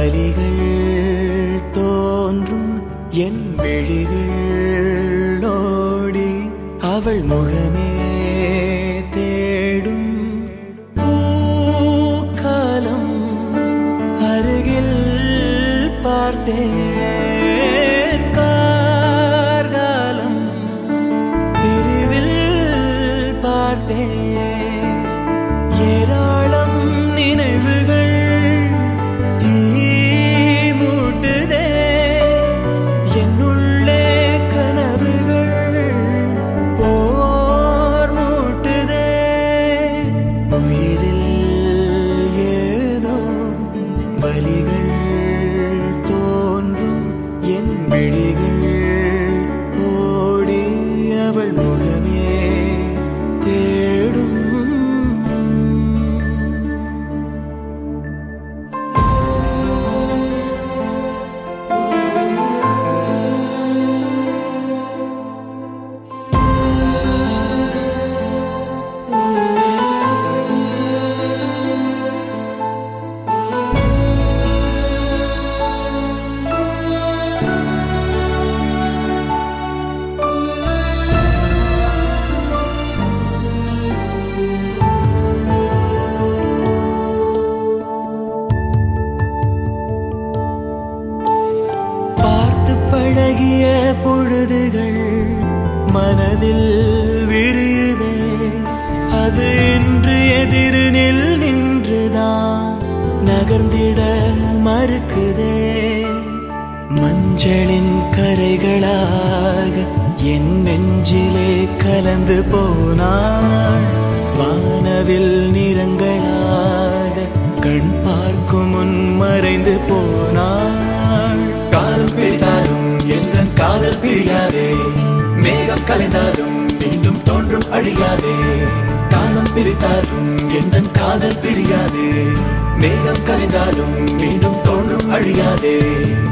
வலிகள் தோன்றும் என் விழிகளோடி அவள் முகமே தேடும் பூக்காலம் அருகில் பார்த்தேன் கார்காலம் பிரிவில் பார்த்தேன் ஏராளம் நினைவுகள் தீமூட்டுதே என்னுள்ளே கனவுகள் போர் மூட்டுதே உயிரில் ஏதோ வலிகள் தோன்றும் என் விழிகள் ஓடி அவள் முகமே தேடும் பழகிய பொழுதுகள் மனதில் விரியுதே அது இன்று எதிரினில் நின்றுதான் நகர்ந்திட மறுக்குதே மஞ்சளின் கரைகளாக என் நெஞ்சிலே கலந்து போனாள் வானவில் நிறங்களாக கண் பார்க்கும் முன் மறைந்து போனாள் காலம் பிரித்தாலும் எந்தன் காதல் பிரியாதே மேகம் கலைந்தாலும் மீண்டும் தோன்றும் அழியாதே காலம் பிரித்தாலும் எந்தன் காதல் பிரியாதே மேகம் கலைந்தாலும் மீண்டும் தோன்றும் அழியாதே